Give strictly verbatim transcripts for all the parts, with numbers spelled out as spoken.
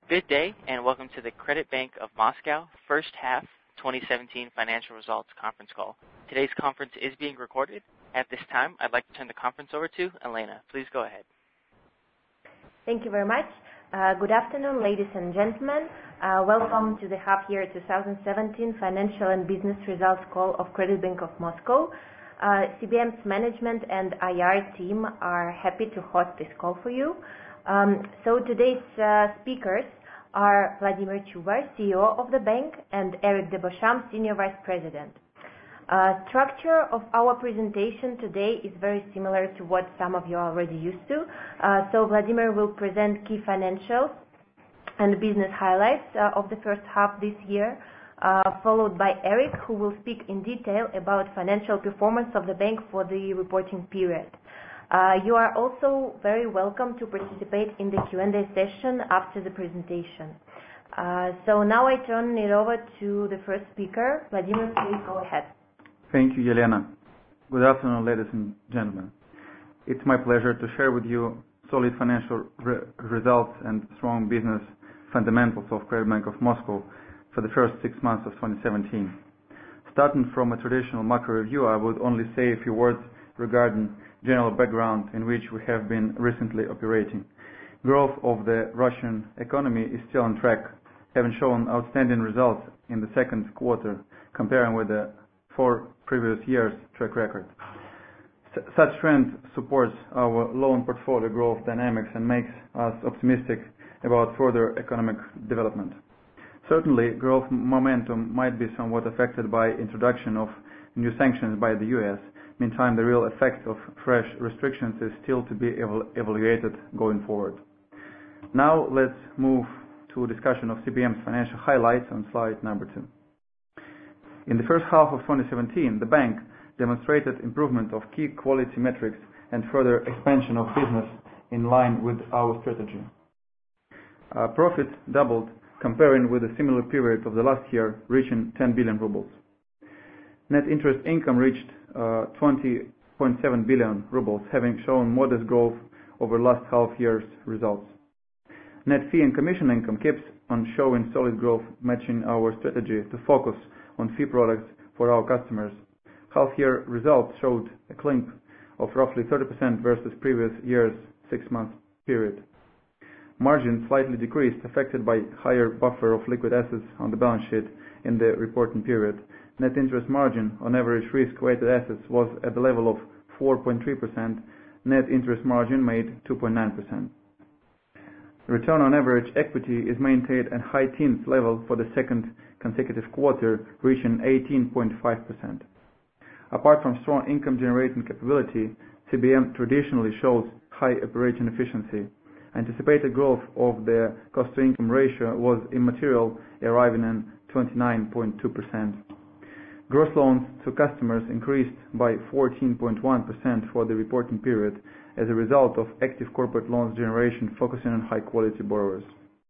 Good day, and welcome to the Credit Bank of Moscow First Half twenty seventeen Financial Results Conference Call. Today's conference is being recorded. At this time, I'd like to turn the conference over to Elena. Please go ahead. Thank you very much. Uh, good afternoon, ladies and gentlemen. Uh, welcome to the half-year twenty seventeen Financial and Business Results Call of Credit Bank of Moscow. Uh, C B M's management and I R team are happy to host this call for you. Um, so today's uh, speakers are Vladimir Chubar, C E O of the bank, and Eric de Beauchamp, Senior Vice President. Uh, structure of our presentation today is very similar to what some of you are already used to. Uh, so Vladimir will present key financials and business highlights uh, of the first half this year, uh, followed by Eric, who will speak in detail about financial performance of the bank for the reporting period. Uh, you are also very welcome to participate in the Q and A session after the presentation. Uh, so now I turn it over to the first speaker. Vladimir, please go ahead. Thank you, Yelena. Good afternoon, ladies and gentlemen. It's my pleasure to share with you solid financial re results and strong business fundamentals of Credit Bank of Moscow for the first six months of twenty seventeen. Starting from a traditional macro review, I would only say a few words regarding general background in which we have been recently operating. Growth of the Russian economy is still on track, having shown outstanding results in the second quarter comparing with the four previous years' track record. S such trend supports our loan portfolio growth dynamics and makes us optimistic about further economic development. Certainly, growth momentum might be somewhat affected by introduction of new sanctions by the U S. Meantime, the real effect of fresh restrictions is still to be eval evaluated going forward. Now, let's move to a discussion of C B M's financial highlights on slide number two. In the first half of twenty seventeen, the bank demonstrated improvement of key quality metrics and further expansion of business in line with our strategy. Uh, profit doubled comparing with a similar period of the last year, reaching ten billion rubles. Net interest income reached uh, twenty point seven billion rubles, having shown modest growth over last half year's results. Net fee and commission income keeps on showing solid growth, matching our strategy to focus on fee products for our customers. Half-year results showed a climb of roughly thirty percent versus previous year's six-month period. Margin slightly decreased, affected by higher buffer of liquid assets on the balance sheet in the reporting period. Net interest margin on average risk-weighted assets was at the level of four point three percent. Net interest margin made two point nine percent. Return on average equity is maintained at high teens level for the second consecutive quarter, reaching eighteen point five percent. Apart from strong income generating capability, C B M traditionally shows high operating efficiency. Anticipated growth of the cost-to-income ratio was immaterial, arriving at twenty-nine point two percent. Gross loans to customers increased by fourteen point one percent for the reporting period as a result of active corporate loans generation focusing on high-quality borrowers.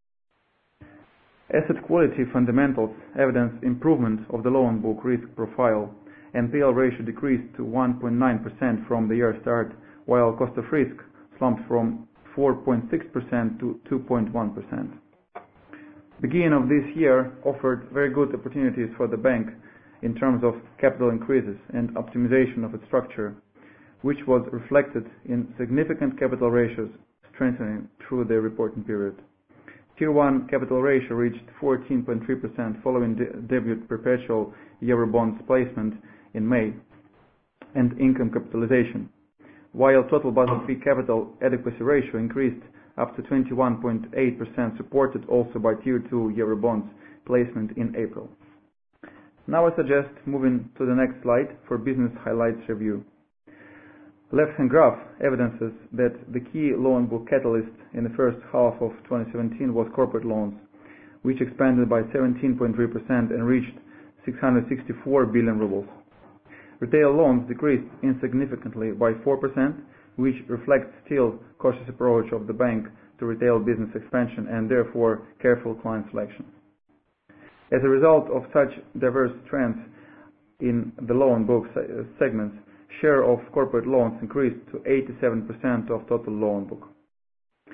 Asset quality fundamentals evidence improvement of the loan book risk profile. N P L ratio decreased to one point nine percent from the year start, while cost of risk slumped from four point six percent to two point one percent. Beginning of this year offered very good opportunities for the bank in terms of capital increases and optimization of its structure, which was reflected in significant capital ratios strengthening through the reporting period. Tier one capital ratio reached fourteen point three percent following the debut perpetual Eurobonds placement in May and income capitalization, while total Basel three capital adequacy ratio increased up to twenty-one point eight percent, supported also by Tier two Eurobonds placement in April. Now I suggest moving to the next slide for business highlights review. Left-hand graph evidences that the key loan book catalyst in the first half of twenty seventeen was corporate loans, which expanded by seventeen point three percent and reached six hundred sixty-four billion rubles. Retail loans decreased insignificantly by four percent, which reflects still cautious approach of the bank to retail business expansion and therefore careful client selection. As a result of such diverse trends in the loan book segments, share of corporate loans increased to eighty-seven percent of total loan book.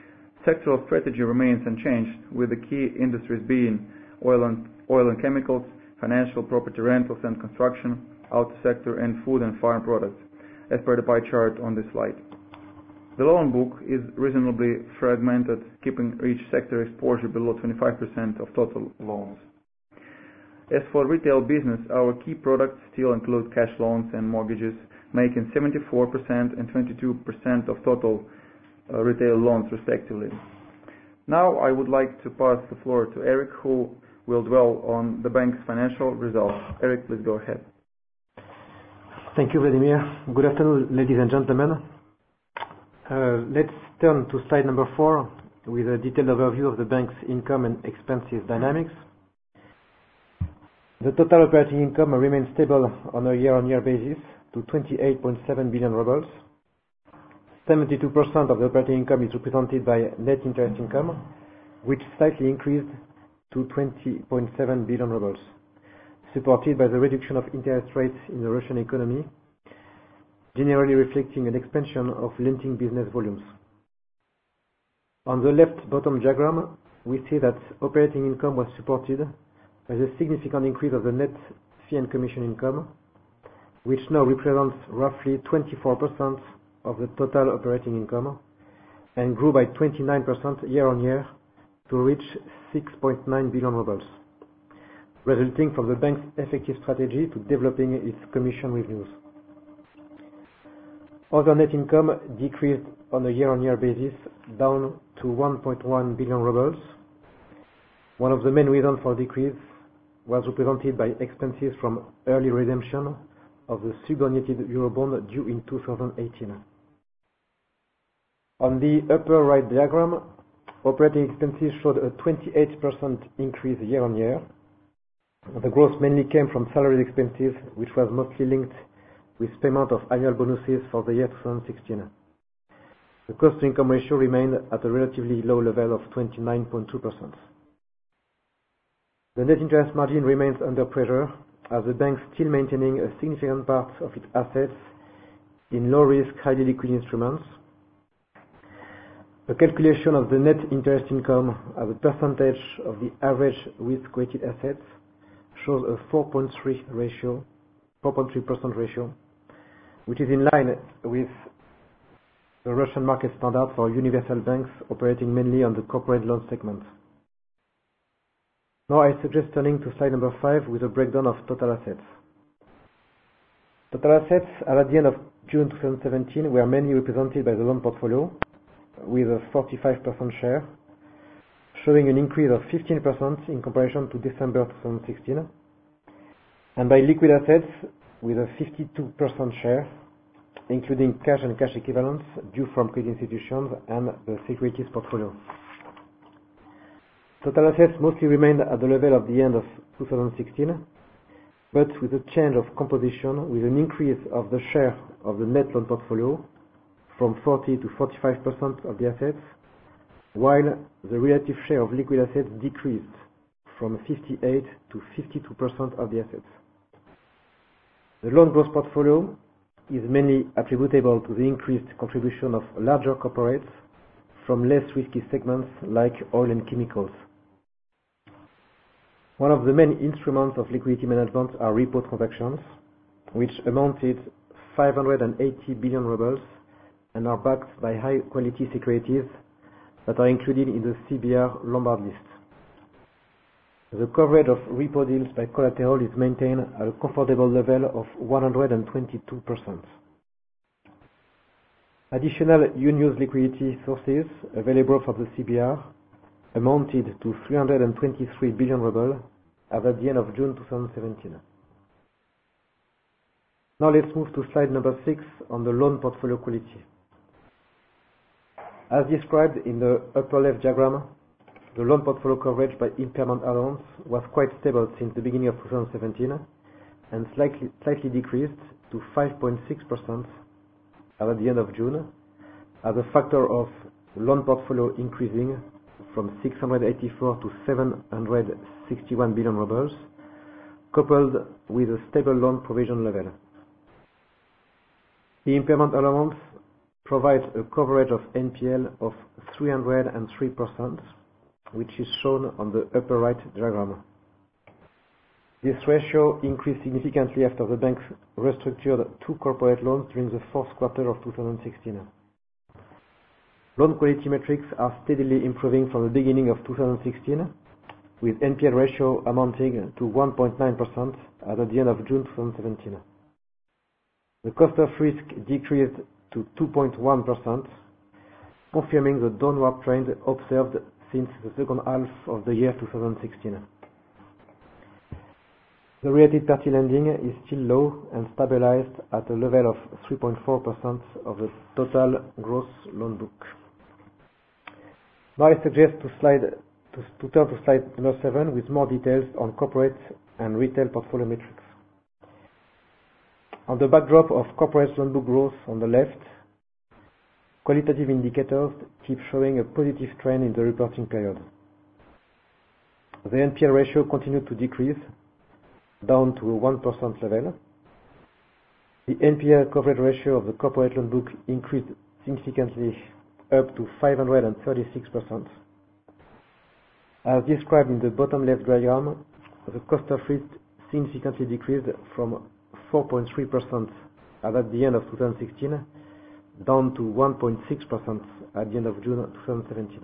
sectoral strategy remains unchanged, with the key industries being oil and, oil and chemicals, financial, property rentals and construction, auto sector, and food and farm products, as per the pie chart on this slide. The loan book is reasonably fragmented, keeping each sector exposure below twenty-five percent of total loans. As for retail business, our key products still include cash loans and mortgages, making seventy-four percent and twenty-two percent of total uh, retail loans respectively. Now I would like to pass the floor to Eric, who will dwell on the bank's financial results. Eric, please go ahead. Thank you, Vladimir. Good afternoon, ladies and gentlemen. Uh, let's turn to slide number four with a detailed overview of the bank's income and expenses dynamics. The total operating income remains stable on a year-on-year basis to twenty-eight point seven billion rubles. seventy-two percent of the operating income is represented by net interest income, which slightly increased to twenty point seven billion rubles, supported by the reduction of interest rates in the Russian economy, generally reflecting an expansion of lending business volumes. On the left bottom diagram, we see that operating income was supported by the significant increase of the net fee and commission income, which now represents roughly twenty-four percent of the total operating income and grew by twenty-nine percent year-on-year to reach six point nine billion rubles, resulting from the bank's effective strategy to developing its commission revenues. Other net income decreased on a year-on-year basis, down to one point one billion rubles. One of the main reasons for decrease was represented by expenses from early redemption of the subordinated Eurobond due in two thousand eighteen. On the upper right diagram, operating expenses showed a twenty-eight percent increase year-on-year. The growth mainly came from salary expenses, which was mostly linked with payment of annual bonuses for the year two thousand sixteen. The cost-to-income ratio remained at a relatively low level of twenty-nine point two percent. The net interest margin remains under pressure, as the bank still maintaining a significant part of its assets in low-risk, highly liquid instruments. The calculation of the net interest income as a percentage of the average risk-weighted assets shows a four point three ratio, four point three percent ratio, which is in line with the Russian market standard for universal banks operating mainly on the corporate loan segment. Now I suggest turning to slide number five with a breakdown of total assets. Total assets at the end of June two thousand seventeen were mainly represented by the loan portfolio, with a forty-five percent share, showing an increase of fifteen percent in comparison to December two thousand sixteen, and by liquid assets with a fifty-two percent share, including cash and cash equivalents due from credit institutions and the securities portfolio. Total assets mostly remained at the level of the end of two thousand sixteen, but with a change of composition, with an increase of the share of the net loan portfolio from forty to forty-five percent of the assets, while the relative share of liquid assets decreased from fifty-eight to fifty-two percent of the assets. The loan growth portfolio is mainly attributable to the increased contribution of larger corporates from less risky segments like oil and chemicals. One of the main instruments of liquidity management are repo transactions, which amounted five hundred eighty billion rubles and are backed by high-quality securities that are included in the C B R Lombard list. The coverage of repo deals by collateral is maintained at a comfortable level of one hundred twenty-two percent. Additional unused liquidity sources available for the C B R amounted to three hundred twenty-three billion rubles as at the end of June two thousand seventeen. Now let's move to slide number six on the loan portfolio quality. As described in the upper left diagram, the loan portfolio coverage by impairment allowance was quite stable since the beginning of two thousand seventeen and slightly, slightly decreased to five point six percent at the end of June, as a factor of loan portfolio increasing from six hundred eighty-four to seven hundred sixty-one billion rubles, coupled with a stable loan provision level. The impairment allowance provides a coverage of N P L of three hundred three percent, which is shown on the upper right diagram. This ratio increased significantly after the bank restructured two corporate loans during the fourth quarter of two thousand sixteen. Loan quality metrics are steadily improving from the beginning of two thousand sixteen, with N P L ratio amounting to one point nine percent at the end of June two thousand seventeen. The cost of risk decreased to two point one percent, confirming the downward trend observed since the second half of the year two thousand sixteen. The related party lending is still low and stabilized at a level of three point four percent of the total gross loan book. Now I suggest to, slide, to, to turn to slide number seven with more details on corporate and retail portfolio metrics. On the backdrop of corporate loan book growth on the left, qualitative indicators keep showing a positive trend in the reporting period. The N P L ratio continued to decrease, down to a one percent level. The N P L coverage ratio of the corporate loan book increased significantly up to five hundred thirty-six percent. As described in the bottom left diagram, the cost of risk significantly decreased from four point three percent at the end of two thousand sixteen down to one point six percent at the end of June two thousand seventeen.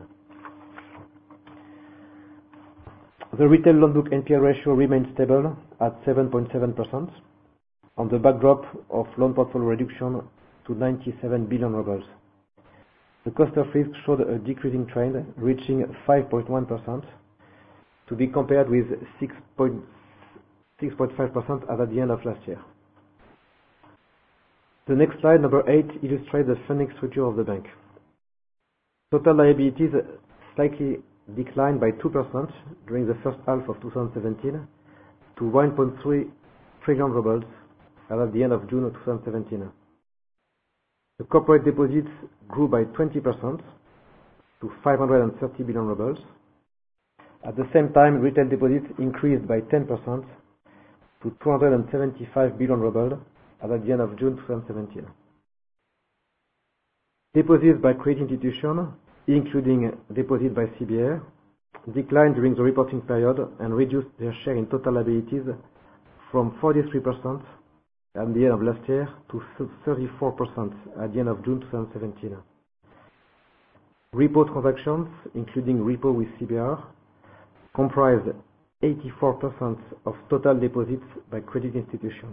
The retail loan book N P L ratio remains stable at seven point seven percent on the backdrop of loan portfolio reduction to ninety-seven billion rubles. The cost of risk showed a decreasing trend, reaching five point one percent, to be compared with six point five percent at the end of last year. The next slide, number eight, illustrates the funding structure of the bank. Total liabilities slightly declined by two percent during the first half of two thousand seventeen to one point three trillion rubles at the end of June two thousand seventeen. The corporate deposits grew by twenty percent to five hundred thirty billion rubles. At the same time, retail deposits increased by ten percent to two hundred seventy-five billion rubles at the end of June two thousand seventeen. Deposits by credit institutions, including deposits by C B R, declined during the reporting period and reduced their share in total liabilities from forty-three percent at the end of last year to thirty-four percent at the end of June two thousand seventeen. Repo transactions, including repo with C B R, comprised eighty-four percent of total deposits by credit institutions.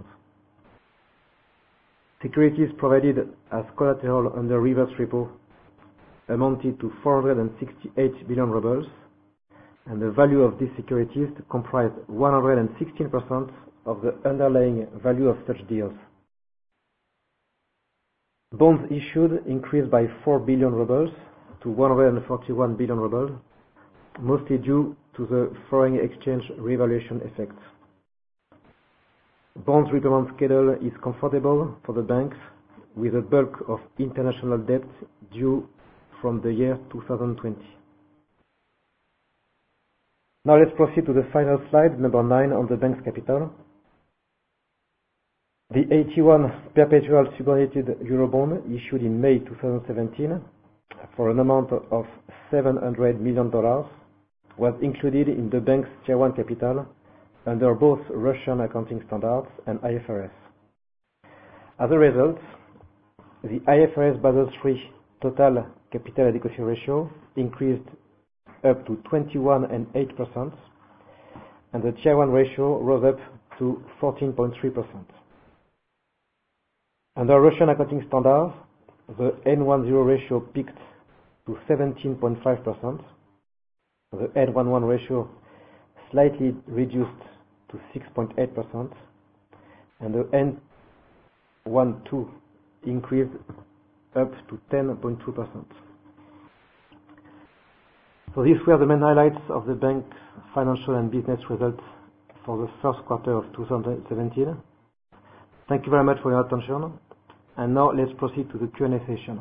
Securities provided as collateral under reverse repo amounted to four hundred sixty-eight billion rubles, and the value of these securities comprised one hundred sixteen percent of the underlying value of such deals. Bonds issued increased by four billion rubles to one hundred forty-one billion rubles, mostly due to the foreign exchange revaluation effect. Bonds repayment schedule is comfortable for the banks, with a bulk of international debt due from the year two thousand twenty. Now let's proceed to the final slide, number nine, on the bank's capital. The eighty-one perpetual subordinated Eurobond issued in May two thousand seventeen for an amount of seven hundred million dollars was included in the bank's Tier one capital under both Russian accounting standards and I F R S. As a result, the I F R S Basel three total capital adequacy ratio increased up to twenty-one and eight percent, and the Tier one ratio rose up to fourteen point three percent. Under Russian accounting standards, the N ten ratio peaked to seventeen point five percent, the N eleven ratio slightly reduced to six point eight percent, and the N twelve increased up to ten point two percent. So these were the main highlights of the bank's financial and business results for the first quarter of two thousand seventeen. Thank you very much for your attention. And now let's proceed to the Q and A session.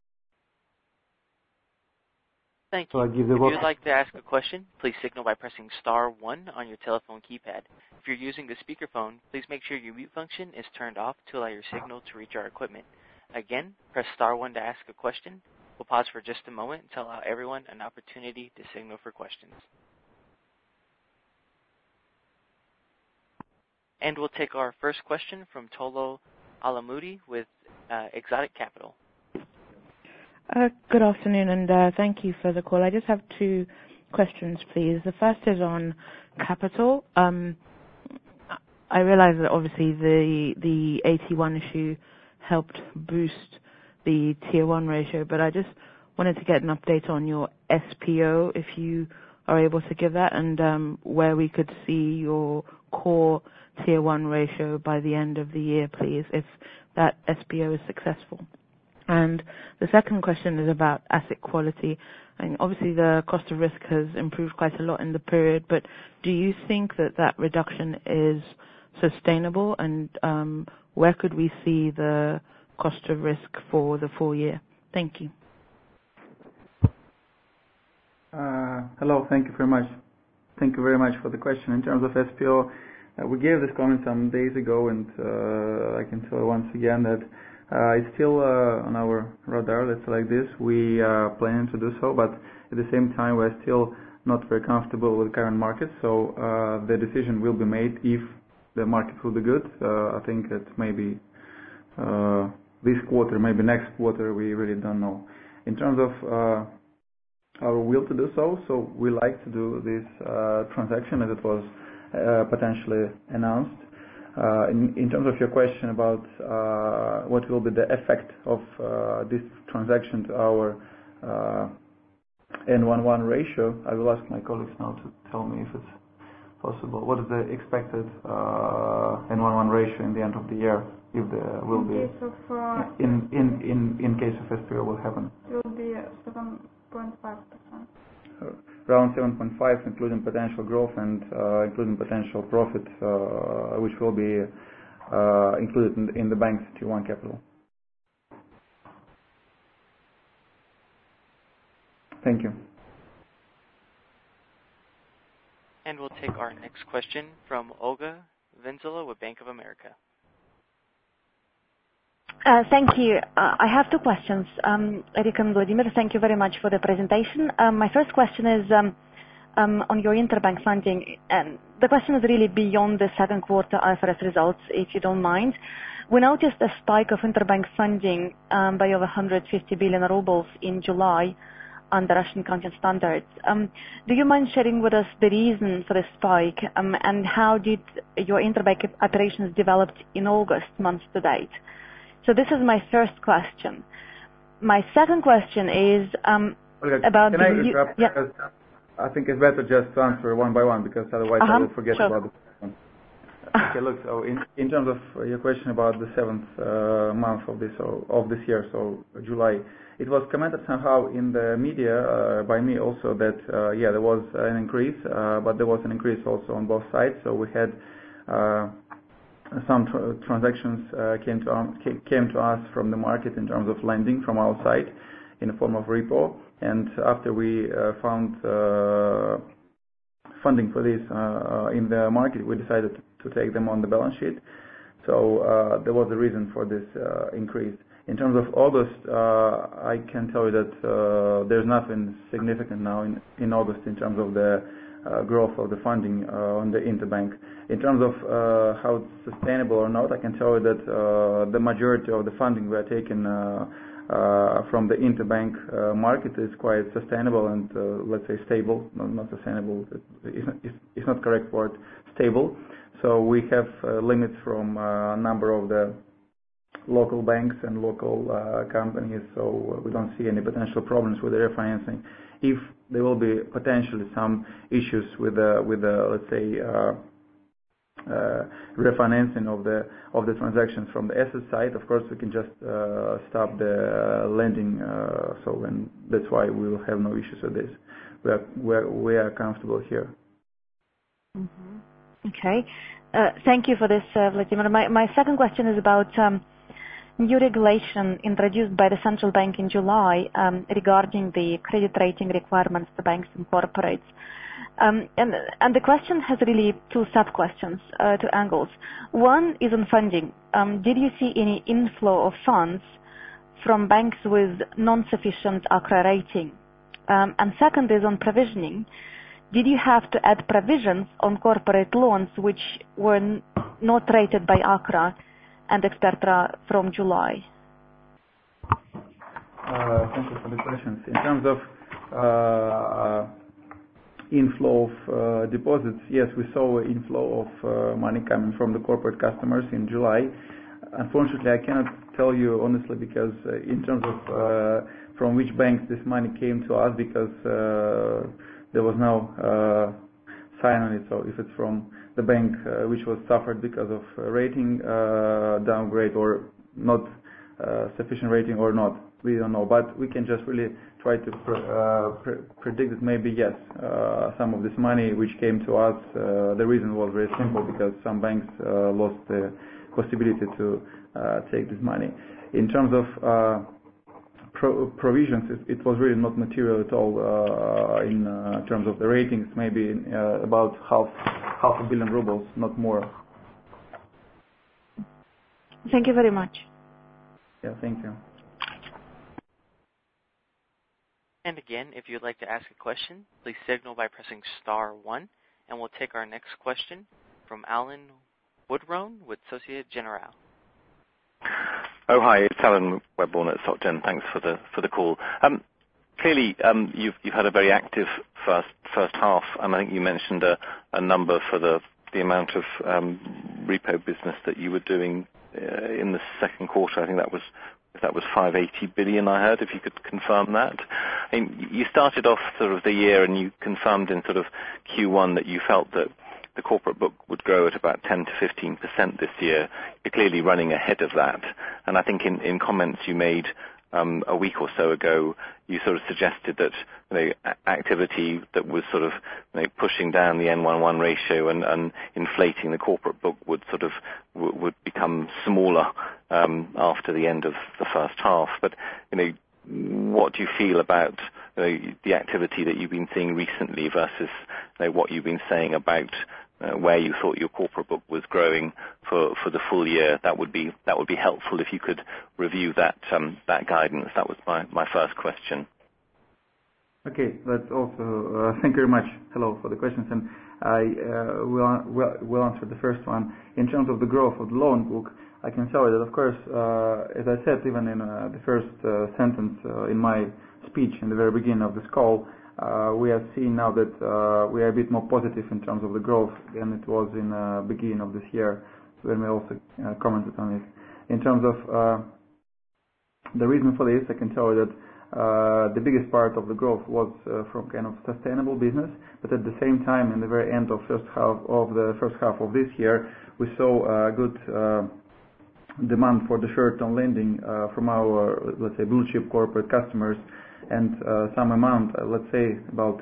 Thank So you. I'll give the If word- you'd like to ask a question, please signal by pressing star one on your telephone keypad. If you're using a speakerphone, please make sure your mute function is turned off to allow your signal to reach our equipment. Again, press star one to ask a question. We'll pause for just a moment to allow everyone an opportunity to signal for questions. And we'll take our first question from Tolo Alamudi with uh, Exotic Capital. Uh, good afternoon, and uh, thank you for the call. I just have two questions, please. The first is on capital. Um, I realize that obviously the the A T one issue helped boost the Tier one ratio, but I just wanted to get an update on your S P O, if you are able to give that, and um, where we could see your core Tier one ratio by the end of the year, please, if that S P O is successful. And the second question is about asset quality. And obviously the cost of risk has improved quite a lot in the period, but do you think that that reduction is sustainable, and um, where could we see the cost of risk for the full year? Thank you. Uh, hello, thank you very much. Thank you very much for the question. In terms of S P O, uh, we gave this comment some days ago, and uh, I can tell you once again that uh, it's still uh, on our radar, let's say like this. We are planning to do so, but at the same time we're still not very comfortable with the current market, so uh, the decision will be made if the market will be good. Uh, I think that maybe uh, this quarter, maybe next quarter, we really don't know. In terms of uh, our will to do so, so we like to do this uh, transaction as it was uh, potentially announced. Uh, in, in terms of your question about uh, what will be the effect of uh, this transaction to our uh, N eleven ratio, I will ask my colleagues now to tell me if it's possible. What is the expected uh, N eleven ratio in the end of the year, if there will be, in case of, uh, in, in, in, in case of S P O will happen? It will be seven point five percent. Uh, around seven point five, including potential growth and uh, including potential profit, uh, which will be uh, included in, in the bank's Tier one capital. Thank you. And we'll take our next question from Olga Venzela with Bank of America. Uh, thank you. Uh, I have two questions. Um, Eric and Vladimir, thank you very much for the presentation. Um, my first question is um, um, on your interbank funding. And the question is really beyond the second quarter I F R S results, if you don't mind. We noticed a spike of interbank funding um, by over one hundred fifty billion rubles in July under Russian accounting standards. Um, do you mind sharing with us the reason for the spike, um, and how did your interbank operations develop in August month to date? So this is my first question. My second question is um, okay, about can the... I interrupt? Yeah. I think it's better just to answer one by one, because otherwise uh-huh. I will forget sure. about the first one. Okay, look, so in, in terms of your question about the seventh uh, month of this so, of this year, so July, it was commented somehow in the media uh, by me also that, uh, yeah, there was an increase, uh, but there was an increase also on both sides. So we had uh, some tr transactions uh, came to um, came to us from the market in terms of lending from our side in the form of repo, and after we uh, found uh, funding for this uh, in the market, we decided to take them on the balance sheet. So uh, there was a reason for this uh, increase. In terms of August, uh, I can tell you that uh, there's nothing significant now in, in August in terms of the uh, growth of the funding uh, on the interbank. In terms of uh, how it's sustainable or not, I can tell you that uh, the majority of the funding we are taking uh, uh, from the interbank uh, market is quite sustainable and, uh, let's say, stable. No, not sustainable, it's not, it's, it's not correct word, stable. So we have uh, limits from a number of the local banks and local uh, companies, so we don't see any potential problems with the refinancing. If there will be potentially some issues with the, with the let's say, uh, uh, refinancing of the of the transactions from the asset side, of course we can just uh, stop the uh, lending. Uh, so, and that's why we will have no issues with this. We are we are, we are comfortable here. Mm-hmm. Okay, uh, thank you for this, uh, Vladimir. My my second question is about Um, new regulation introduced by the central bank in July um, regarding the credit rating requirements for banks and corporates. Um, and, and the question has really two sub-questions, uh, two angles. One is on funding. Um, did you see any inflow of funds from banks with non-sufficient ACRA rating? Um, and second is on provisioning. Did you have to add provisions on corporate loans which were n- not rated by ACRA and et cetera from July? Uh, thank you for the questions. In terms of uh, inflow of uh, deposits, yes, we saw an inflow of uh, money coming from the corporate customers in July. Unfortunately, I cannot tell you honestly because uh, in terms of uh, from which banks this money came to us, because uh, there was no uh, sign on it. So if it's from the bank uh, which was suffered because of uh, rating uh, downgrade or not uh, sufficient rating or not, we don't know. But we can just really try to pr- uh, pr- predict that maybe yes, uh, some of this money which came to us, uh, the reason was very simple, because some banks uh, lost the possibility to uh, take this money. In terms of uh, pro- provisions, it, it was really not material at all uh, in uh, terms of the ratings, maybe uh, about half half a billion rubles, not more. Thank you very much. Yeah, thank you. And again, if you'd like to ask a question, please signal by pressing star one, and we'll take our next question from Alan Woodrone with Societe Generale. Oh, hi, it's Alan Webborn at SocGen. Thanks for the for the call. Um, clearly, um, you've you've had a very active first first half, and I think you mentioned a, a number for the the amount of um, repo business that you were doing uh, in the second quarter. I think that was that was five hundred eighty billion. I heard. If you could confirm that. I mean, you started off sort of the year, and you confirmed in sort of Q one that you felt that the corporate book would grow at about ten to fifteen percent this year. You're clearly running ahead of that. And I think in, in comments you made um, a week or so ago, you sort of suggested that you know, activity that was sort of you know, pushing down the N eleven ratio and, and inflating the corporate book would sort of w- would become smaller um, after the end of the first half. But you know, what do you feel about you know, the activity that you've been seeing recently versus you know, what you've been saying about uh, where you thought your corporate book was growing for, for the full year? That would be that would be helpful if you could review that um, that guidance. That was my, my first question. Okay, that's also uh, thank you very much. Hello for the questions, and I uh, will, will will answer the first one. In terms of the growth of the loan book, I can tell you that, of course, uh, as I said even in uh, the first uh, sentence uh, in my speech in the very beginning of this call, uh, we are seeing now that uh, we are a bit more positive in terms of the growth than it was in the uh, beginning of this year, when we also uh, commented on it. In terms of uh, the reason for this, I can tell you that uh, the biggest part of the growth was uh, from kind of sustainable business, but at the same time, in the very end of first half of the first half of this year, we saw a good uh, demand for the short-term lending uh, from our, let's say, blue chip corporate customers, and uh, some amount, uh, let's say about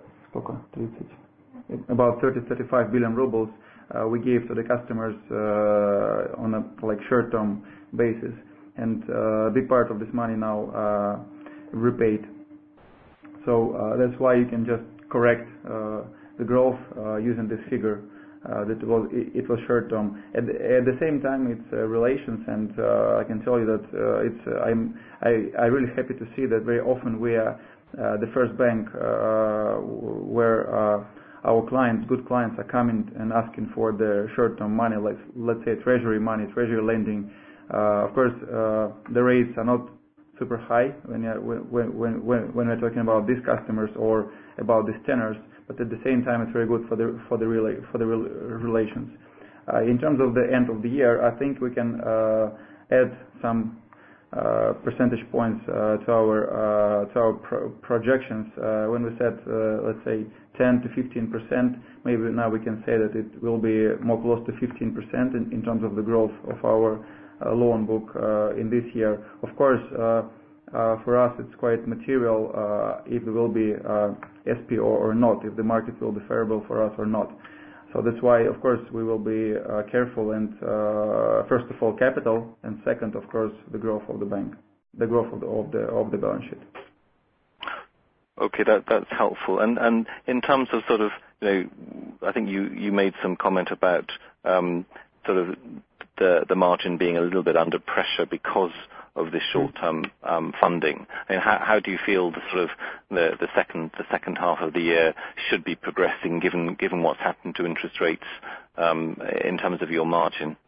about thirty to thirty-five billion rubles uh, we gave to the customers uh, on a like short-term basis, and uh, a big part of this money now uh, repaid. So uh, that's why you can just correct uh, the growth uh, using this figure. Uh, that it was it, it was short term. At the, at the same time, it's uh, relations, and uh, I can tell you that uh, it's uh, I'm I I really happy to see that very often we are uh, the first bank uh, where uh, our clients, good clients, are coming and asking for the short term money, like let's say treasury money, treasury lending. Uh, of course, uh, the rates are not super high when you're, when when when when we're talking about these customers or about these tenors. But at the same time, it's very good for the for the rela- for the rel- relations. Uh, in terms of the end of the year, I think we can uh, add some uh, percentage points uh, to our uh, to our pro- projections. Uh, when we said, uh, let's say, ten to fifteen percent, maybe now we can say that it will be more close to fifteen percent in, in terms of the growth of our uh, loan book uh, in this year. Of course. Uh, Uh, for us, it's quite material uh, if there will be uh, S P O or not, if the market will be favorable for us or not. So that's why, of course, we will be uh, careful and uh, first of all capital, and second, of course, the growth of the bank, the growth of the of the, of the balance sheet. Okay, that that's helpful. And and in terms of sort of, you know, I think you you made some comment about um, sort of the the margin being a little bit under pressure because of this short-term um, funding. I mean, how, how do you feel the sort of the, the second the second half of the year should be progressing, given given what's happened to interest rates um, in terms of your margin?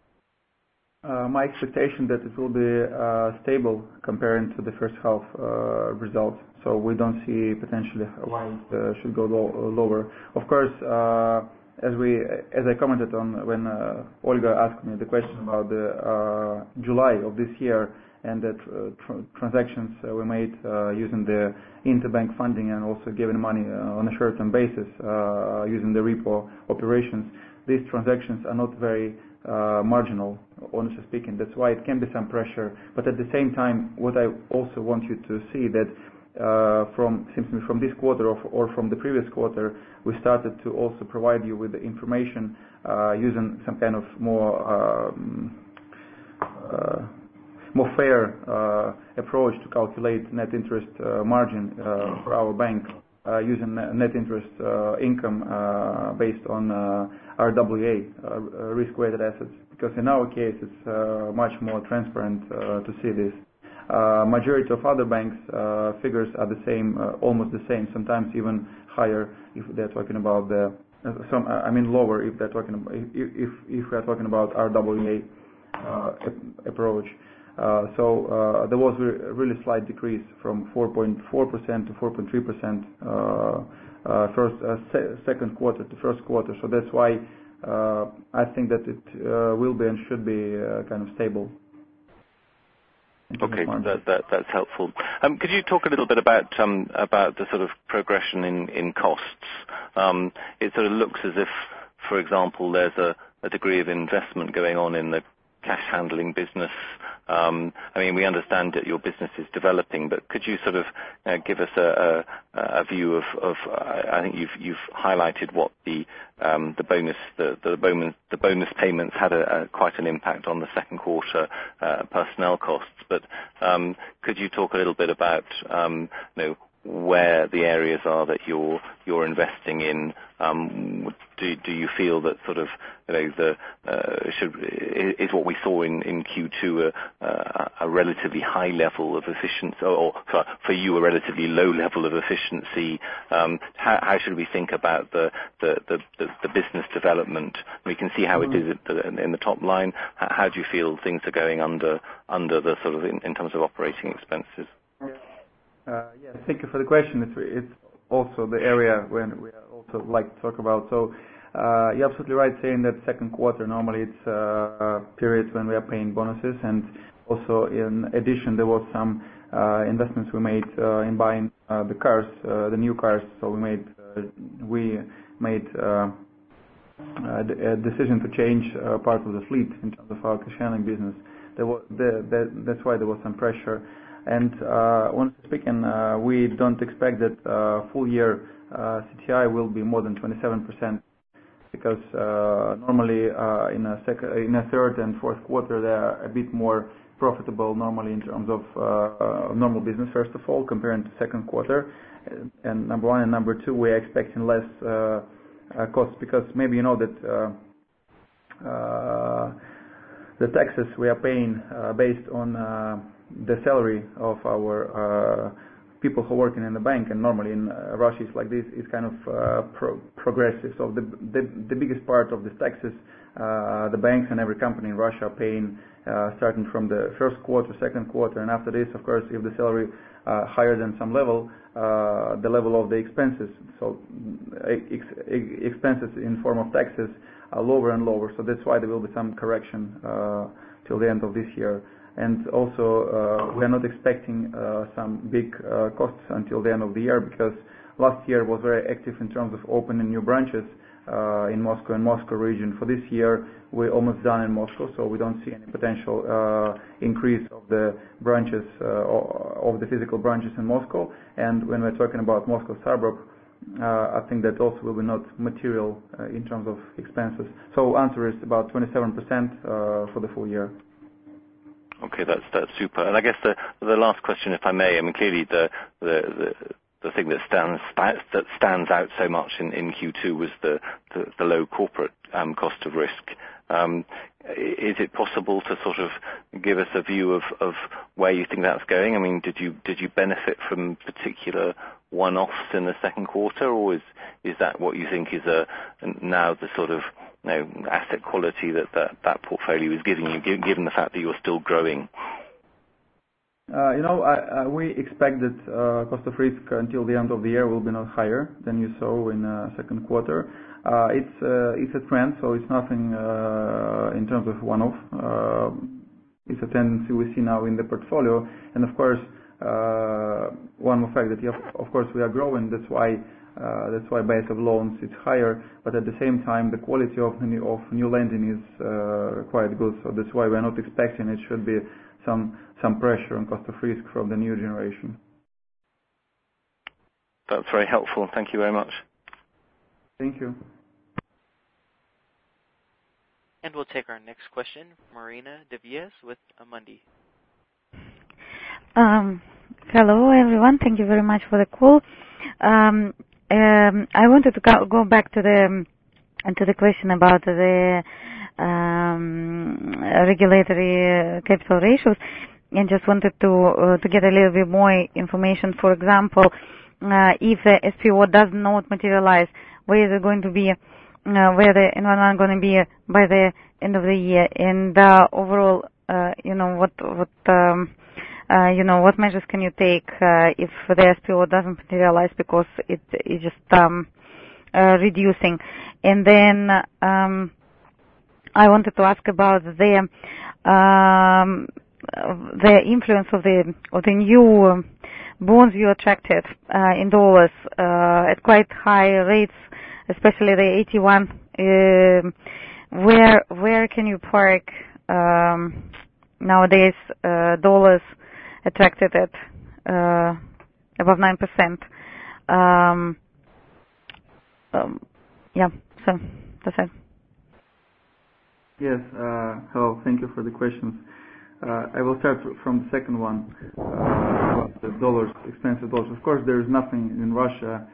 Uh, my expectation that it will be uh, stable comparing to the first half uh, results. So we don't see potentially why it uh, should go low, lower. Of course, uh, as we as I commented on when uh, Olga asked me the question about the uh, July of this year and the tr- tr- transactions uh, we made uh, using the interbank funding and also giving money uh, on a short-term basis uh, using the repo operations. These transactions are not very Uh, marginal, honestly speaking. That's why it can be some pressure. But at the same time, what I also want you to see that uh, from simply from this quarter or, or from the previous quarter, we started to also provide you with the information uh, using some kind of more um, uh, more fair uh, approach to calculate net interest uh, margin uh, for our bank. Uh, using net interest uh, income uh, based on uh, R W A, uh, risk-weighted assets, because in our case it's uh, much more transparent uh, to see this. Uh, majority of other banks uh, figures are the same, uh, almost the same, sometimes even higher if they're talking about the, uh, some, I mean lower if they're talking about, if, if, if we're talking about R W A uh, approach. Uh, so uh, there was a really slight decrease from four point four percent to four point three percent uh, uh, first uh, se- second quarter to first quarter. So that's why uh, I think that it uh, will be and should be uh, kind of stable. Okay, that, that, that's helpful. Um, could you talk a little bit about um, about the sort of progression in in costs? Um, it sort of looks as if, for example, there's a, a degree of investment going on in the cash handling business. Um, I mean, we understand that your business is developing, but could you sort of uh, give us a, a, a view of, of uh, I think you've, you've highlighted what the um, the bonus the, the bonus the bonus payments had a, a, quite an impact on the second quarter uh, personnel costs. But um, could you talk a little bit about um, you know, where the areas are that you're you're investing in? Um, do do you feel that sort of you know the uh, should is what we saw in in Q two a, a, a relatively high level of efficiency, or, or for, for you a relatively low level of efficiency? Um, how, how should we think about the the, the, the, the business development? We can see how it is at the, in the top line. How, how do you feel things are going under under the sort of in, in terms of operating expenses? Uh, yes, thank you for the question. It's, it's also the area when we also like to talk about. So uh, you're absolutely right saying that second quarter normally it's uh, a period when we are paying bonuses, and also in addition there was some uh, investments we made uh, in buying uh, the cars, uh, the new cars. So we made uh, we made uh, a decision to change uh, part of the fleet in terms of our cash handling business. There was the, the, that's why there was some pressure. And uh, honestly speaking, uh, we don't expect that uh, full year uh, C T I will be more than twenty-seven percent, because uh, normally uh, in a second, in a third and fourth quarter they are a bit more profitable normally in terms of uh, uh, normal business. First of all, comparing to second quarter, and number one and number two, we are expecting less uh, uh, costs, because maybe you know that uh, uh, the taxes we are paying uh, based on uh, the salary of our uh, people who are working in the bank, and normally in uh, Russia it's like this, is kind of uh, pro- progressive. So the, the the biggest part of these taxes, uh, the banks and every company in Russia are paying uh, starting from the first quarter, second quarter, and after this, of course, if the salary uh, higher than some level, uh, the level of the expenses, so ex- expenses in form of taxes are lower and lower. So that's why there will be some correction uh, till the end of this year. And also, uh, we are not expecting uh, some big uh, costs until the end of the year, because last year was very active in terms of opening new branches uh, in Moscow and Moscow region. For this year, we're almost done in Moscow, so we don't see any potential uh, increase of the branches, uh, of the physical branches in Moscow. And when we're talking about Moscow suburb, uh, I think that also will be not material uh, in terms of expenses. So answer is about twenty-seven percent uh, for the full year. Okay, that's that's super. And I guess the the last question, if I may, I mean, clearly the the the, the thing that stands that stands out so much in, in Q two was the, the, the low corporate um, cost of risk. Um, is it possible to sort of give us a view of, of where you think that's going? I mean, did you did you benefit from particular one-offs in the second quarter, or is is that what you think is a now the sort of you know, asset quality that, that that portfolio is giving you, given the fact that you're still growing? Uh, you know, I, I, we expect that uh, cost of risk until the end of the year will be not higher than you saw in uh, second quarter. Uh, it's uh, it's a trend, so it's nothing uh, in terms of one-off. Uh, it's a tendency we see now in the portfolio, and of course, uh, one more fact that yeah, of course we are growing. That's why uh, that's why base of loans is higher, but at the same time the quality of new, of new lending is uh, quite good. So that's why we are not expecting it should be some some pressure on cost of risk from the new generation. That's very helpful. Thank you very much. Thank you. And we'll take our next question from Marina De Villas with Amundi. Um, hello, everyone. Thank you very much for the call. Um, um, I wanted to go, go back to the to the question about the um, regulatory uh, capital ratios, and just wanted to uh, to get a little bit more information. For example, uh, if the S P O does not materialize, where is it going to be? Uh, where the environment going to be by the end of the year, and uh, overall, uh, you know, what what um, uh, you know, what measures can you take uh, if the S P O doesn't materialize because it is just um, uh, reducing? And then um, I wanted to ask about the um, the influence of the of the new bonds you attracted uh, in dollars uh, at quite high rates, especially the eighty-one. Uh, where where can you park um, nowadays uh, dollars attracted at uh, above nine percent? Um, um, yeah, so that's it. Yes. Uh, hello. Thank you for the questions. Uh, I will start from the second one uh, about the dollars, expensive dollars. Of course, there is nothing in Russia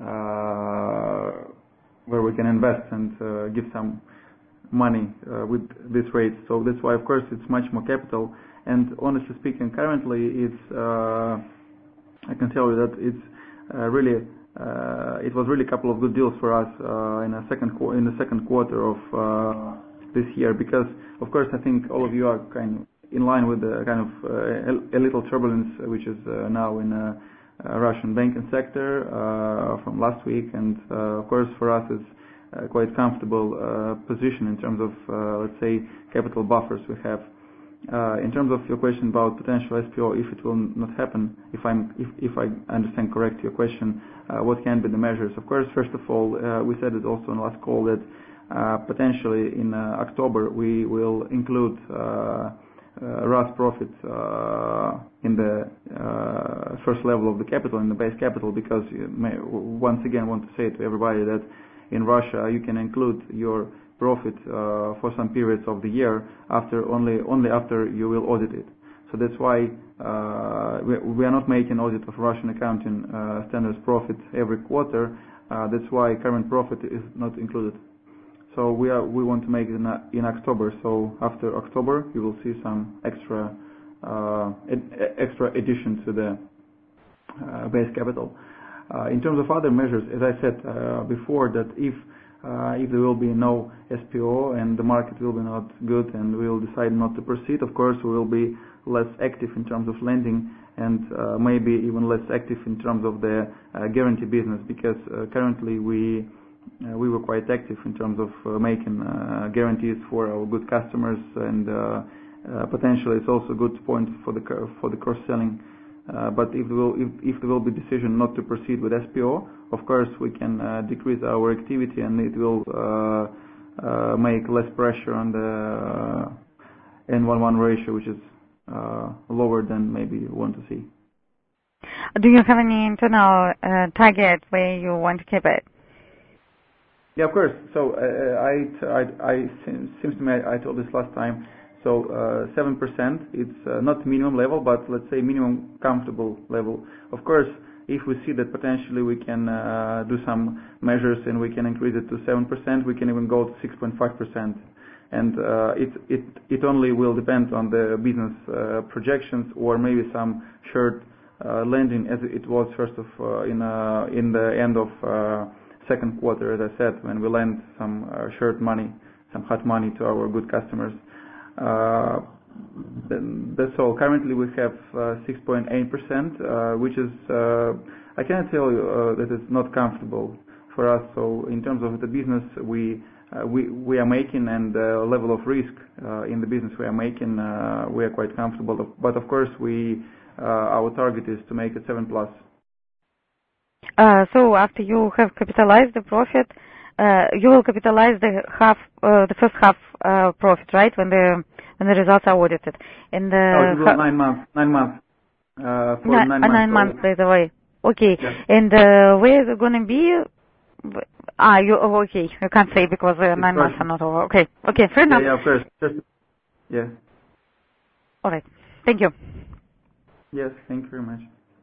uh, where we can invest and uh, give some money uh, with this rate. So that's why, of course, it's much more capital. And honestly speaking, currently, it's uh, I can tell you that it's uh, really uh, it was really a couple of good deals for us uh, in a second qu- in the second quarter of uh, this year, because of course I think all of you are kind of in line with the kind of uh, a little turbulence which is uh, now in uh, uh, Russian banking sector uh, from last week, and uh, of course for us it's uh, quite comfortable uh, position in terms of uh, let's say capital buffers we have. Uh, in terms of your question about potential S P O, if it will not happen, if I'm if, if I understand correct your question, uh, what can be the measures? Of course, first of all, uh, we said it also in the last call that uh, potentially in uh, October we will include uh, Uh, R A S profit uh, in the uh, first level of the capital, in the base capital, because you may, once again want to say to everybody that in Russia you can include your profit uh, for some periods of the year after only only after you will audit it. So that's why uh, we, we are not making audit of Russian accounting uh, standards profit every quarter. Uh, that's why current profit is not included. So we are we want to make it in, in October. So after October, you will see some extra uh, ed, extra addition to the uh, base capital. Uh, in terms of other measures, as I said uh, before, that if uh, if there will be no S P O and the market will be not good and we will decide not to proceed, of course we will be less active in terms of lending and uh, maybe even less active in terms of the uh, guarantee business, because uh, currently we. Uh, we were quite active in terms of uh, making uh, guarantees for our good customers, and uh, uh, potentially it's also a good point for the for the cross-selling. Uh, but if there, will, if, if there will be decision not to proceed with S P O, of course we can uh, decrease our activity, and it will uh, uh, make less pressure on the N eleven ratio, which is uh, lower than maybe you want to see. Do you have any internal uh, target where you want to keep it? Yeah, of course. So uh, I, I, I, seems to me I, I told this last time. So uh, seven percent. It's uh, not minimum level, but let's say minimum comfortable level. Of course, if we see that potentially we can uh, do some measures and we can increase it to seven percent, we can even go to six point five percent. And uh, it, it, it only will depend on the business uh, projections or maybe some short uh, lending as it was first of uh, in, uh, in the end of uh, second quarter, as I said, when we lent some uh, short money, some hot money to our good customers. Uh, that's all. Currently we have uh, six point eight percent, uh, which is, uh, I cannot tell you uh, that it's not comfortable for us. So in terms of the business we Uh, we we are making and the level of risk uh, in the business we are making, uh, we are quite comfortable. But of course, we uh, our target is to make it seven plus. Uh, so after you have capitalized the profit, uh, you will capitalize the half, uh, the first half uh, profit, right? When the when the results are audited. And the no, it will nine months. Nine months. Uh, for nine, nine uh, months. Nine months, by the way. Okay. Yes. And uh, where is it going to be? Ah, you oh, okay? You can't say because uh, nine months are not over. Okay, okay, fair enough. Yeah, yeah, of course. Just, yeah. All right. Thank you. Yes, thank you very much.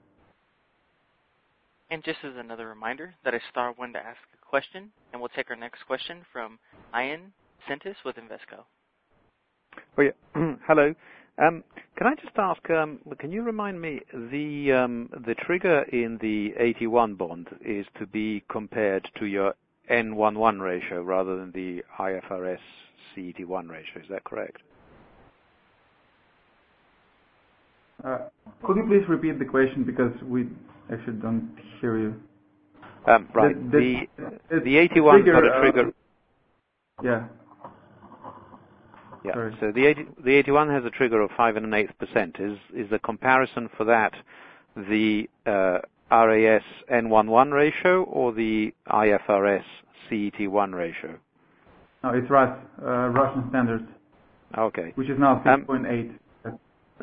And just as another reminder, that is star one to ask a question, and we'll take our next question from Ian Sentis with Invesco. Oh yeah. Hello. Um, can I just ask? Um, can you remind me the um, the trigger in the eighty-one bond is to be compared to your N eleven ratio rather than the I F R S C E T one ratio. Is that correct? Uh, could you please repeat the question because we actually don't hear you. Um, right. The, the the, the eighty-one got a trigger. Uh, yeah. Yeah. Sorry. So the eighty, the eighty-one has a trigger of five and an eighth percent. Is is the comparison for that the uh, R A S N eleven ratio or the I F R S C E T one ratio? No, it's R A S, uh, Russian standards. Okay. Which is now six point eight. Um,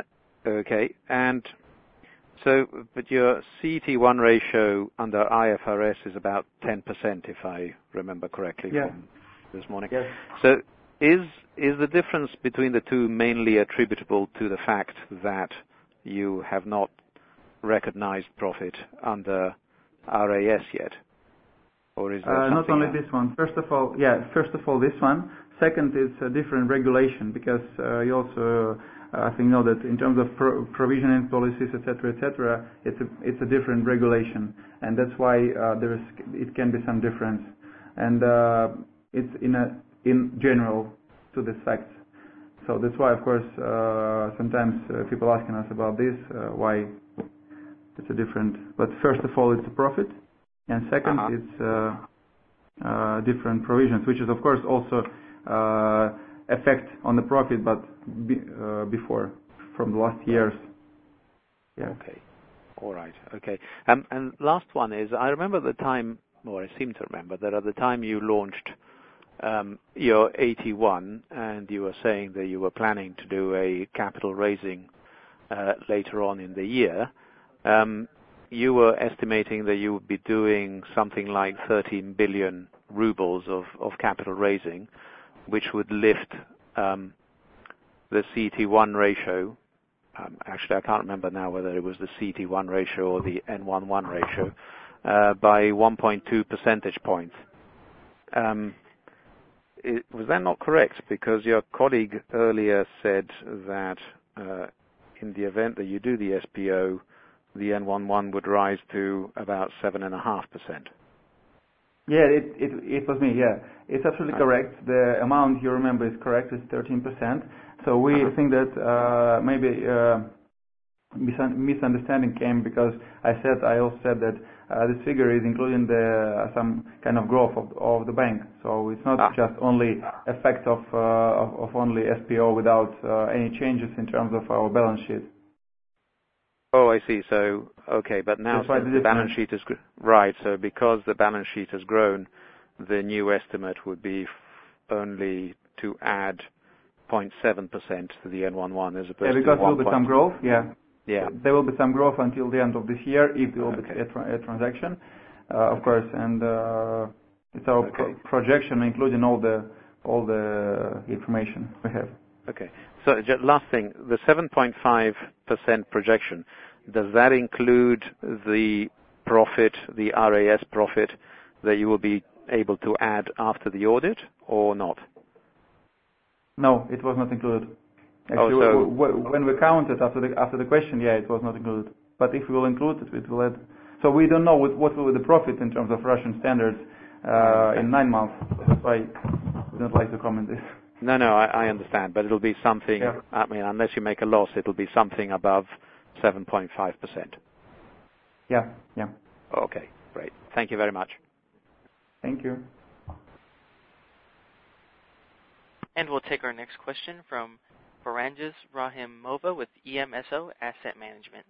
okay. And so, but your C E T one ratio under I F R S is about ten percent, if I remember correctly yeah. from this morning. Yes. So. Is is the difference between the two mainly attributable to the fact that you have not recognized profit under R A S yet, or is there uh, something not only else? this one? First of all, yeah. First of all, this one. Second, it's a different regulation because uh, you also, uh, I think, know that in terms of pro provisioning policies, et cetera, et cetera, it's a it's a different regulation, and that's why uh, there is it can be some difference, and uh, it's in a in general to this fact. So that's why, of course, uh, sometimes uh, people asking us about this, uh, why it's a different. But first of all, it's a profit, and second, uh-huh. it's uh, uh, different provisions, which is, of course, also uh, effect on the profit, but be, uh, before from the last years. Yeah. Okay. All right. Okay. Um, and last one is, I remember the time, or I seem to remember that at the time you launched Um, your eighty-one, and you were saying that you were planning to do a capital raising uh, later on in the year. Um, you were estimating that you would be doing something like thirteen billion rubles of, of capital raising, which would lift um, the C E T one ratio. Um, actually, I can't remember now whether it was the C E T one ratio or the N eleven ratio uh, by one point two percentage points. Um, It, was that not correct? Because your colleague earlier said that uh, in the event that you do the S P O, the N eleven would rise to about seven point five percent. Yeah, it, it, it was me, yeah. It's absolutely okay. correct. The amount you remember is correct, it's thirteen percent. So we uh-huh. think that uh, maybe uh, misunderstanding came because I said, I also said that Uh, this figure is including the uh, some kind of growth of, of the bank, so it's not ah. just only effect of, uh, of of only S P O without uh, any changes in terms of our balance sheet. Oh, I see. So okay, but now since the, the balance sheet is right, so because the balance sheet has grown, the new estimate would be f only to add zero point seven percent to the N eleven as opposed yeah, because to there will be some growth. Yeah. Yeah. There will be some growth until the end of this year if there will okay. be a, tra a transaction, uh, of course, and uh, it's our okay. pro projection, including all the all the information we have. Okay. So just last thing, the seven point five percent projection, does that include the profit, the R A S profit, that you will be able to add after the audit, or not? No, it was not included. Actually, oh, so when we counted after the after the question, yeah, it was not included. But if we will include it, it will add. So we don't know what, what will be the profit in terms of Russian standards uh, in nine months. That's why we don't like to comment this. No, no, I, I understand, but it'll be something. Yeah. I mean, unless you make a loss, it'll be something above seven point five percent. Yeah, yeah. Okay, great. Thank you very much. Thank you. And we'll take our next question from Baranges Rahimova with E M S O Asset Management.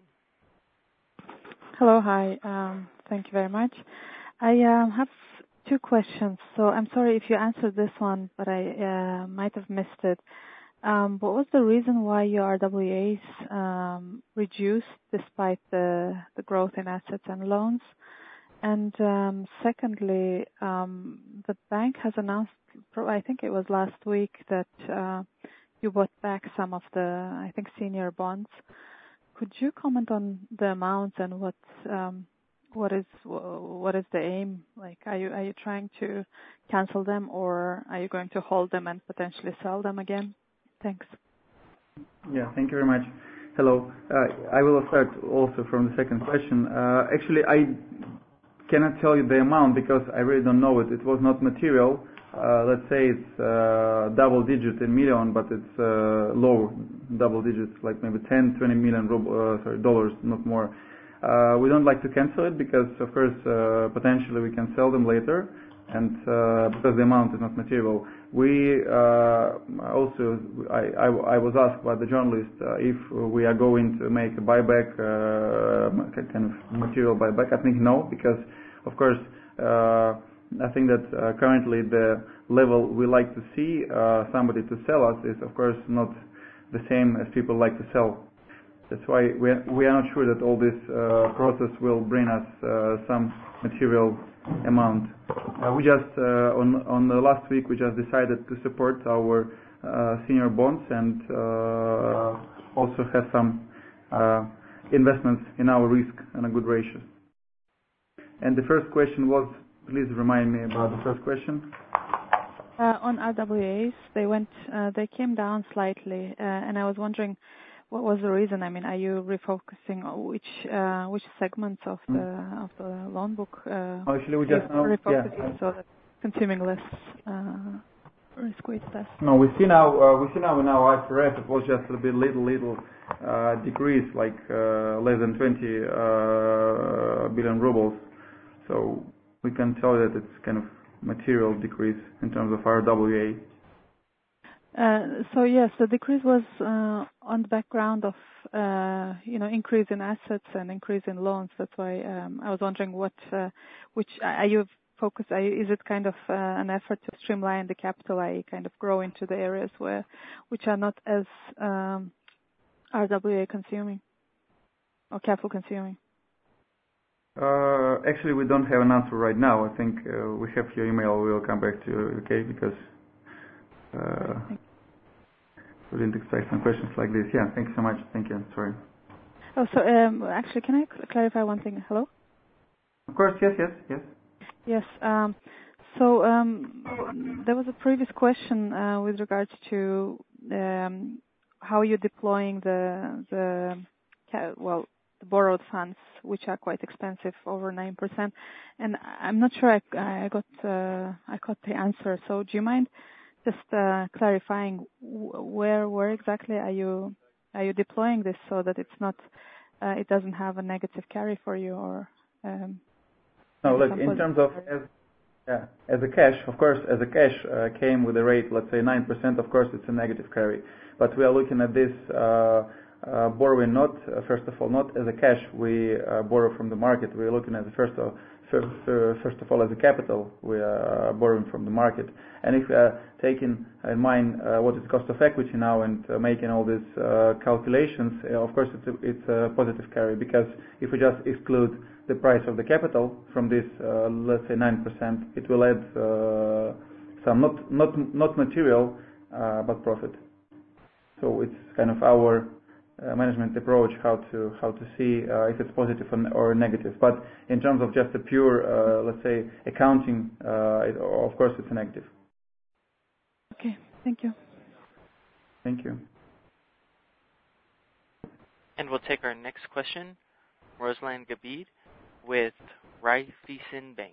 Hello, hi. Um, thank you very much. I um, have two questions. So I'm sorry if you answered this one, but I uh, might have missed it. Um, what was the reason why your R W As um, reduced despite the, the growth in assets and loans? And um, secondly, um, the bank has announced, I think it was last week, that uh, you bought back some of the, I think, senior bonds. Could you comment on the amounts and what um, what is what is the aim? Like, are you are you trying to cancel them, or are you going to hold them and potentially sell them again? Thanks. Yeah, thank you very much. Hello. Uh, I will start also from the second question. Uh, actually, I cannot tell you the amount because I really don't know it. It was not material. Uh, let's say it's uh, double digit in million, but it's uh, low double digits, like maybe ten, twenty million ruble, uh, sorry, dollars, not more. Uh, we don't like to cancel it because, of course, uh, potentially we can sell them later, and uh, because the amount is not material. We uh, also, I, I, I was asked by the journalist uh, if we are going to make a buyback, uh, kind of material buyback. I think no, because, of course, uh, I think that uh, currently the level we like to see uh, somebody to sell us is, of course, not the same as people like to sell. That's why we are, we are not sure that all this uh, process will bring us uh, some material amount. Uh, we just uh, on on the last week we just decided to support our uh, senior bonds and uh, also have some uh, investments in our risk and a good ratio. And the first question was. Please remind me about the first question. Uh, on R W As, they went, uh, they came down slightly, uh, and I was wondering what was the reason. I mean, are you refocusing on which uh, which segments of the mm. of the loan book? Uh, Actually, we just know. Refocusing Yeah. so that consuming less uh, risk-weighted assets. No, we see now. Uh, we see now in our I F R S it was just a bit little little uh, decrease, like uh, less than twenty uh, billion rubles. So. We can tell that it's kind of material decrease in terms of R W A. Uh, so yes, the decrease was uh, on the background of uh, you know increase in assets and increase in loans. That's why um, I was wondering what uh, which are you focused? Are you, is it kind of uh, an effort to streamline the capital, I kind of grow into the areas where which are not as um, R W A consuming or capital consuming? Uh, actually, we don't have an answer right now. I think uh, we have your email. We will come back to you, okay? Because uh, we didn't expect some questions like this. Yeah, thank you so much. Thank you. Sorry. Oh, so um, actually, can I cl- clarify one thing? Hello? Of course, yes, yes, yes. Yes. Um, so um, there was a previous question uh, with regards to um, how you're deploying the the well. the borrowed funds, which are quite expensive, over nine percent. And I'm not sure I, I got uh, I got the answer. So do you mind just uh, clarifying where where exactly are you are you deploying this so that it's not uh, it doesn't have a negative carry for you or? Um, no, look, in terms of as yeah, as a cash, of course, as a cash uh, came with a rate, let's say nine percent. Of course, it's a negative carry, but we are looking at this. Uh, Uh, borrowing not, uh, first of all, not as a cash we uh, borrow from the market. We're looking at the first of, first, uh, first of all as a capital we are borrowing from the market. And if we are taking in mind uh, what is the cost of equity now and uh, making all these uh, calculations, uh, of course it's a, it's a positive carry, because if we just exclude the price of the capital from this, uh, let's say nine percent, it will add uh, some not not not material uh, but profit. So it's kind of our uh, management approach how to how to see uh, if it's positive or negative. But in terms of just a pure, uh, let's say, accounting, uh, it, of course, it's a negative. Okay, thank you. Thank you. And we'll take our next question, Ruslan Gabid with Raiffeisen Bank.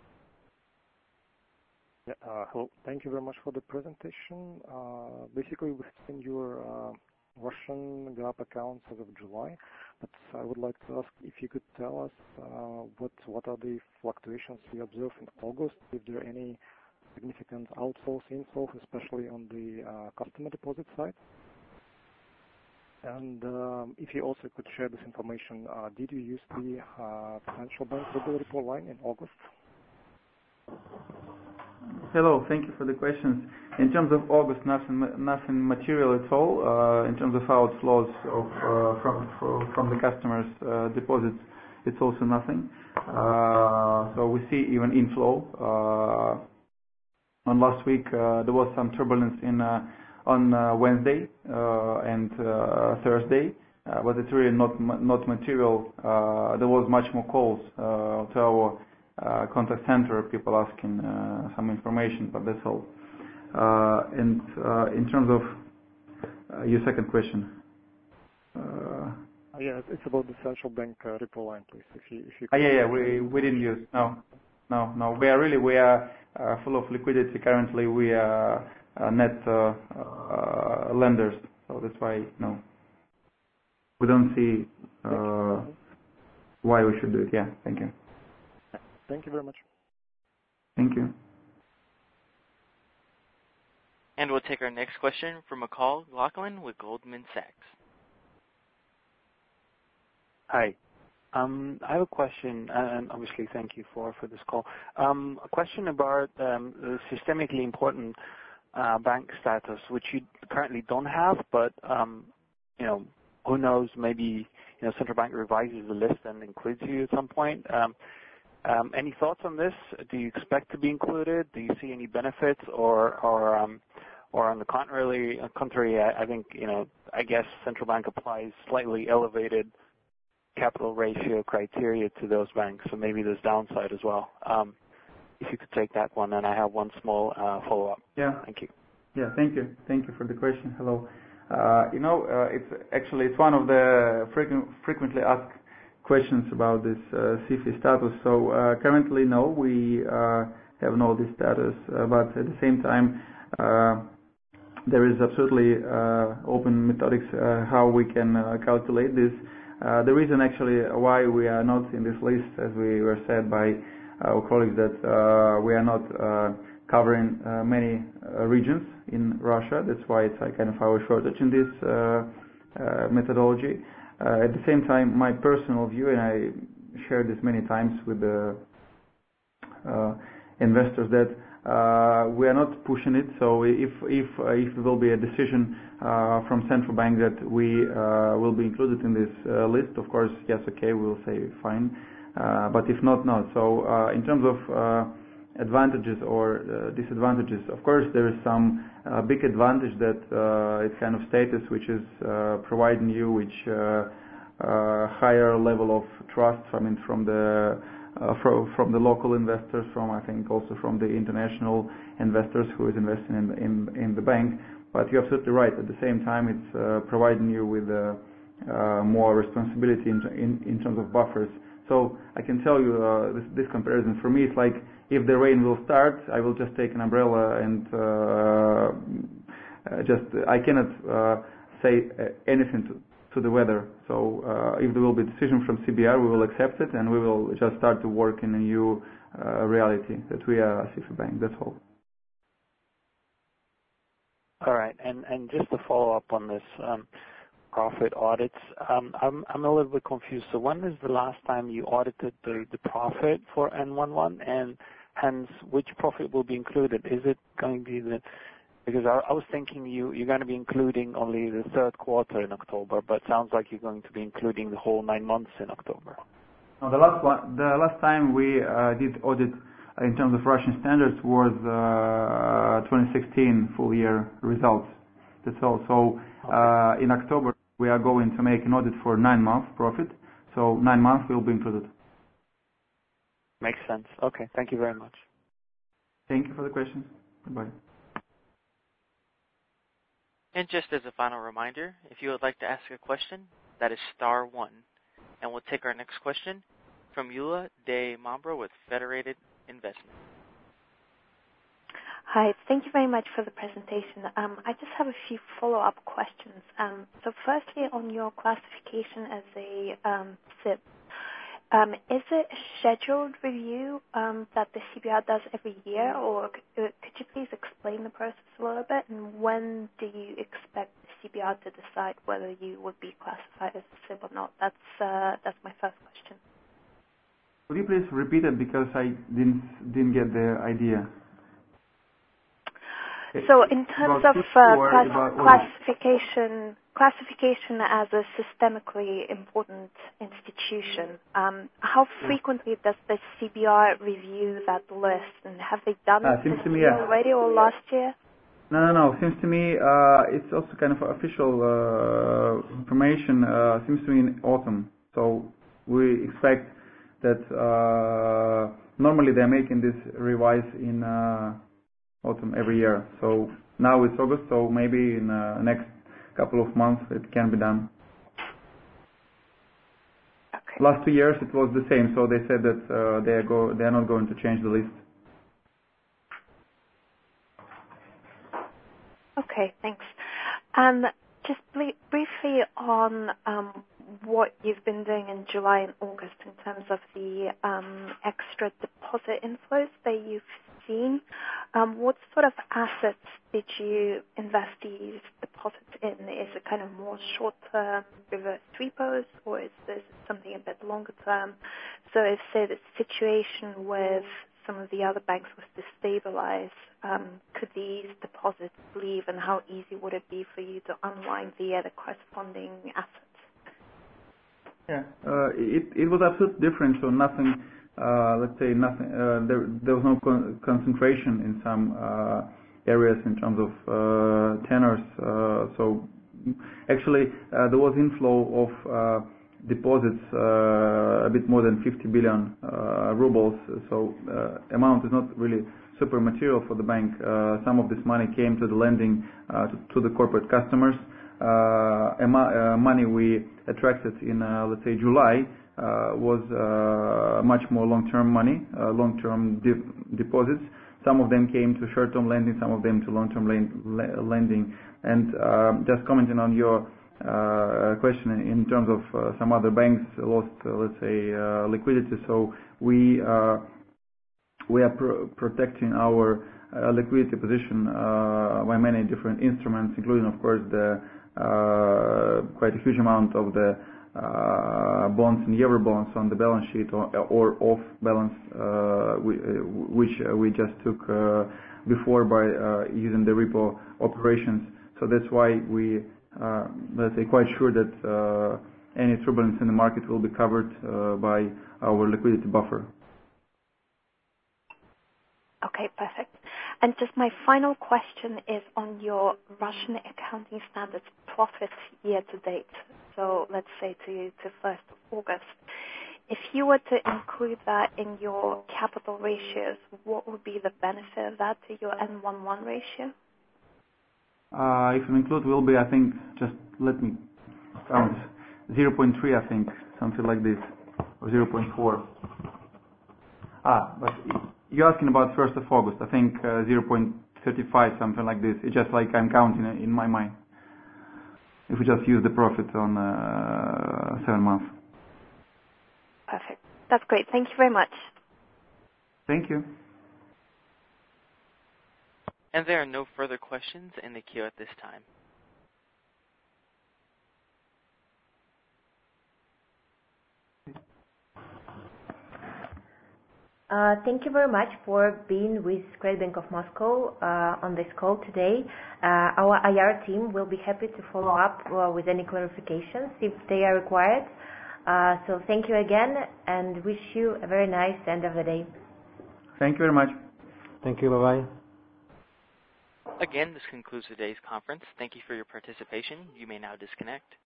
Yeah, uh, hello. Thank you very much for the presentation. Uh, basically, we've seen your uh, Russian G A P accounts as of July, but I would like to ask if you could tell us uh, what what are the fluctuations you observe in August, if there are any significant outflows, inflows, especially on the uh, customer deposit side. And um, if you also could share this information, uh, did you use the uh, Central Bank regular report line in August? Hello, thank you for the questions. In terms of August, nothing nothing material at all. Uh, in terms of outflows of, uh, from from the customers' uh, deposits, it's also nothing. Uh, so we see even inflow. Uh, on last week, uh, there was some turbulence in uh, on uh, Wednesday uh, and uh, Thursday, uh, but it's really not not material. Uh, there was much more calls uh, to our Uh, contact center, people asking uh, some information, but that's all. Uh, and uh, in terms of uh, your second question, uh, yeah, it's about the central bank uh, repo line, please. If you, if you uh, yeah, yeah, we we didn't use no, no, no. We are really we are uh, full of liquidity currently. We are uh, net uh, uh, lenders, so that's why no, we don't see uh, why we should do it. Yeah, thank you. Thank you very much. Thank you. And we'll take our next question from McCall Lachlan with Goldman Sachs. Hi. Um, I have a question, and obviously thank you for, for this call. Um, a question about um, the systemically important uh, bank status, which you currently don't have, but um, you know, who knows? Maybe you know, central bank revises the list and includes you at some point. Um, Um, any thoughts on this? Do you expect to be included? Do you see any benefits, or, or, um, or on the contrary, contrary, I, I think you know, I guess central bank applies slightly elevated capital ratio criteria to those banks, so maybe there's downside as well. Um, if you could take that one, and I have one small uh, follow-up. Yeah. Thank you. Yeah. Thank you. Thank you for the question. Hello. Uh, you know, uh, it's actually it's one of the frequent, frequently asked questions about this uh, C I F I status. So uh, currently, no, we uh, have no this status, uh, but at the same time, uh, there is absolutely uh, open methodics uh, how we can uh, calculate this. Uh, the reason actually why we are not in this list, as we were said by our colleagues, that uh, we are not uh, covering uh, many uh, regions in Russia. That's why it's a kind of our shortage in this uh, uh, methodology. Uh, at the same time, my personal view, and I shared this many times with the uh, investors, that uh, we are not pushing it. So if if uh, if there will be a decision uh, from central bank that we uh, will be included in this uh, list, of course, yes, okay, we will say fine. Uh, but if not, not. So uh, in terms of uh, advantages or uh, disadvantages, of course, there is some uh, big advantage that uh, it's kind of status which is uh, providing you which uh, uh, higher level of trust, I mean, from the uh, from, from the local investors, from I think also from the international investors who is investing in in, in the bank. But you're absolutely right. At the same time, it's uh, providing you with uh, uh, more responsibility in, in in terms of buffers. So I can tell you uh, this, this comparison for me is like, if the rain will start, I will just take an umbrella and uh, uh, just I cannot uh, say anything to, to the weather. So uh, if there will be a decision from C B R, we will accept it and we will just start to work in a new uh, reality that we are a C I F I bank. That's all. All right, and and just to follow up on this. Um, profit audits. Um, I'm, I'm a little bit confused. So when is the last time you audited the, the profit for N eleven, and hence which profit will be included? Is it going to be the, because I, I was thinking you, you're going to be including only the third quarter in October, but it sounds like you're going to be including the whole nine months in October. No, the last one, the last time we uh, did audit in terms of Russian standards was uh, twenty sixteen full year results. That's all. So uh, in October, we are going to make an audit for nine months profit, so nine months will be included. Makes sense. Okay, thank you very much. Thank you for the question. Goodbye. And just as a final reminder, if you would like to ask a question, that is star one. And we'll take our next question from Eula de Mambro with Federated Investment. Hi, thank you very much for the presentation. Um, I just have a few follow-up questions. Um, so firstly, on your classification as a um, S I B, um, is it a scheduled review um, that the C B R does every year, or c- uh, could you please explain the process a little bit, and when do you expect the C B R to decide whether you would be classified as a S I B or not? That's, uh, that's my first question. Could you please repeat it because I didn't, didn't get the idea? So in terms of uh, class- classification, classification as a systemically important institution, um, how frequently does the C B R review that list, and have they done uh, it this to me, year yeah. already or last year? No, no, no. Seems to me uh, it's also kind of official uh, information. Uh, seems to me in autumn. So we expect that uh, normally they're making this revise in uh, autumn every year. So now it's August, so maybe in the uh, next couple of months it can be done. Okay. Last two years it was the same, so they said that uh, they are go they are not going to change the list. Okay, thanks. Um, just bl- briefly on um, what you've been doing in July and August in terms of the um, extra deposit inflows that you've seen. Um, what sort of assets did you invest these deposits in? Is it kind of more short-term reverse repos, or is this something a bit longer term? So if, say, the situation with some of the other banks was to stabilize, um, could these deposits leave, and how easy would it be for you to unwind the other corresponding assets? Yeah, uh, it it was absolutely different. So nothing, uh, let's say nothing. Uh, there there was no con concentration in some uh, areas in terms of uh, tenors. Uh, so actually, uh, there was inflow of uh, deposits uh, a bit more than fifty billion uh, rubles. So uh, amount is not really super material for the bank. Uh, some of this money came to the lending uh, to, to the corporate customers. Uh, uh, money we attracted in, uh, let's say, July uh, was uh, much more long-term money, uh, long-term de deposits. Some of them came to short-term lending, some of them to long-term lending. And uh, just commenting on your uh, question in terms of uh, some other banks lost, uh, let's say, uh, liquidity. So we uh, we are pro protecting our uh, liquidity position uh, by many different instruments, including, of course, the Uh, quite a huge amount of the uh, bonds and euro bonds on the balance sheet or, or off balance, uh, we, uh, which uh, we just took uh, before by uh, using the repo operations. So that's why we, uh, let's say, quite sure that uh, any turbulence in the market will be covered uh, by our liquidity buffer. Okay, perfect. And just my final question is on your Russian accounting standards profit year to date. So let's say to, to first of August. If you were to include that in your capital ratios, what would be the benefit of that to your N eleven ratio? Uh, if you include, will be, I think, just let me count, zero point three, I think, something like this, or zero point four. Ah, but you're asking about first of August, I think uh, zero point three five, something like this. It's just like I'm counting in my mind. If we just use the profit on uh, seven months. Perfect. That's great. Thank you very much. Thank you. And there are no further questions in the queue at this time. Uh, thank you very much for being with Credit Bank of Moscow uh, on this call today. Uh, our I R team will be happy to follow up uh, with any clarifications if they are required. Uh, so thank you again, and wish you a very nice end of the day. Thank you very much. Thank you. Bye-bye. Again, this concludes today's conference. Thank you for your participation. You may now disconnect.